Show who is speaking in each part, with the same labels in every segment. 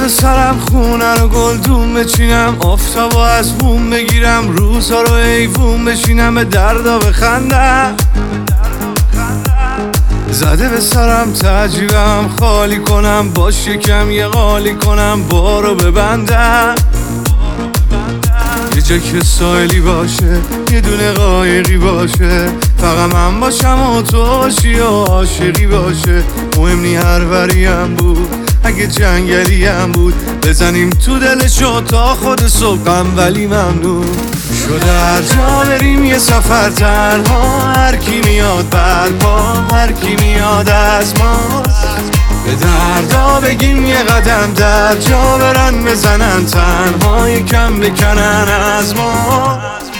Speaker 1: به سرم خونه رو گلدون بچینم، آفتابو از بوم بگیرم، روزها رو ایوون بشینم، به دردا بخندم. زده به سرم تجیبم خالی کنم، باش یکم یه قالی کنم، بارو ببندم. یه جا که سایلی باشه، یه دونه قایقی باشه، فقط من باشم و تو باشی و عاشقی باشه. مهم نی هر وریم بود، اگه جنگلی هم بود، بزنیم تو دلشو تا خود صبحم، ولی ممنون شده هر جا بریم یه سفر تنها، هر کی میاد برپا، هر کی میاد از ما، به دردا بگیم یه قدم در جا برن، بزنن تنها یکم بکنن از ما.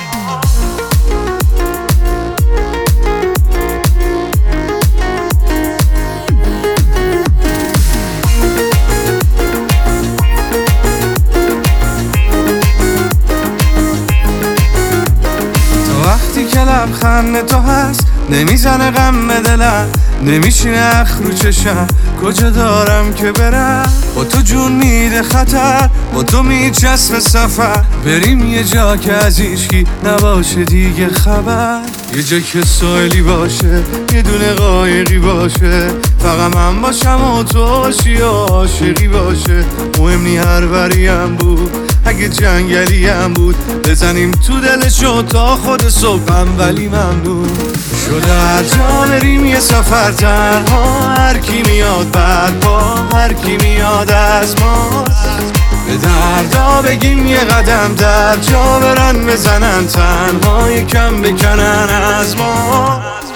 Speaker 1: وقتی که لبخند تو هست نمیزنه غم به دلم، نمیشینه اخ رو چشم، کجا دارم که برم؟ با تو جون میده خطر، با تو میچسب سفر، بریم یه جا که از هیچکی نباشه دیگه خبر. یه جا که سایلی باشه، یه دونه قایقی باشه، فقط من باشم و تو باشی و عاشقی باشه. مهم نی هر وریم بود، اگه جنگلی هم بود، بزنیم تو دلشو تا خود صبحم، ولی ممنون شده هر جا بریم یه سفر تنها، هر کی میاد برپا، هر کی میاد از ما، به دردا بگیم یه قدم در جا برن، بزنن تنها یکم بکنن از ما.